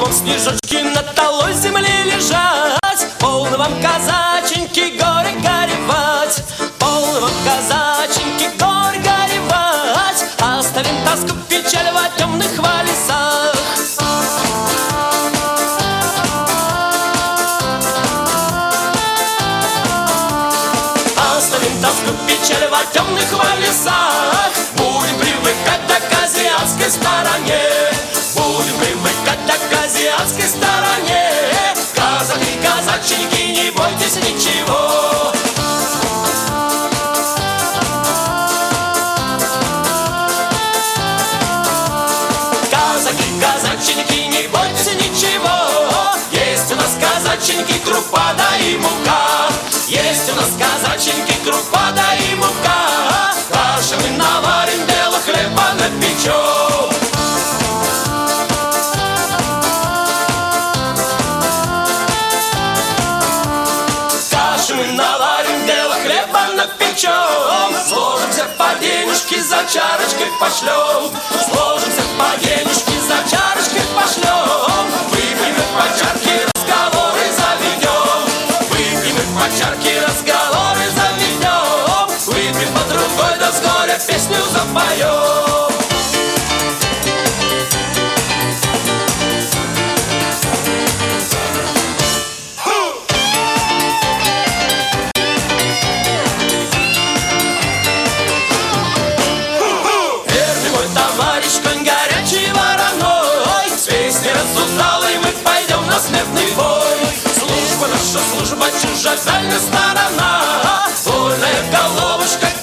Снежочки на талой земле лежать, полно вам, казаченьки, горе горевать, полно вам, казаченьки, горе горевать. Оставим тоску, печаль во темных лесах. Оставим тоску, печаль во темных лесах. Будем привыкать к азиатской стороне. Будем привыкать к азиатской стороне. Казаки, казаченьки, не бойтесь ничего. Казаки, казаченьки, не бойтесь ничего. Есть у нас казаченьки, крупа да и мука. Есть у нас казаченьки, крупа да и мука. Каши мы наварим, дело хлеба напечем. Каши мы наварим, дело хлеба напечем. Сложимся по денежке, за чарочкой пошлем. Сложимся по денежке, за чарочкой пошлем. Выпьем и по чарке, разговоры заведем. Выпьем и по чарке, разговоры заведем. Выпьем по другой, да с горя песню запоем. Верный мой товарищ, конь горячий вороной, с песней разудалой мы пойдем на смертный бой. Служба наша, служба чужая, дальняя сторона. Вольная головушка,